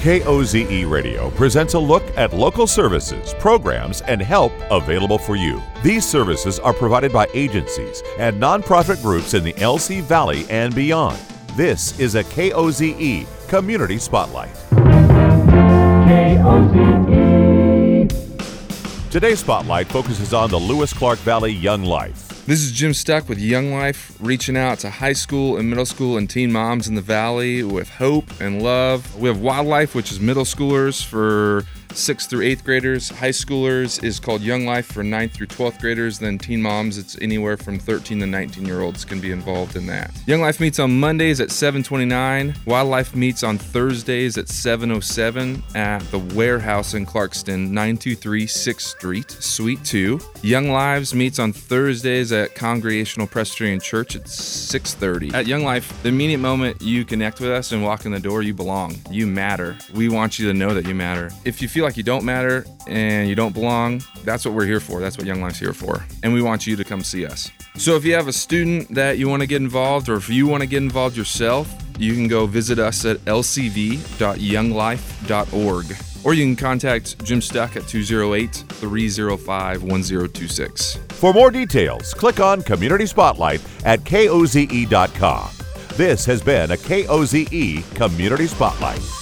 KOZE Radio presents a look at local services, programs, and help available for you. These services are provided by agencies and nonprofit groups in the LC Valley and beyond. This is a KOZE Community Spotlight. KOZE. Today's Spotlight focuses on the Lewis-Clark Valley Young Life. This is Jim Stuck with Young Life, reaching out to high school and middle school and teen moms in the Valley with hope and love. We have Wildlife, which is middle schoolers for 6th through 8th graders. High schoolers is called Young Life for 9th through 12th graders. Then teen moms, it's anywhere from 13 to 19-year-olds can be involved in that. Young Life meets on Mondays at 7:29. Wildlife meets on Thursdays at 7:07 at the Warehouse in Clarkston, 923 6th Street, Suite 2. Young Lives meets on Thursdays at Congregational Presbyterian Church at 6:30. At Young Life, the immediate moment you connect with us and walk in the door, you belong. You matter. We want you to know that you matter. If you feel like you don't matter and you don't belong, that's what we're here for. That's what Young Life's here for. And we want you to come see us. So if you have a student that you want to get involved, or if you want to get involved yourself, you can go visit us at lcv.younglife.org. Or you can contact Jim Stuck at 208-305-1026. For more details, click on Community Spotlight at koze.com. This has been a KOZE Community Spotlight.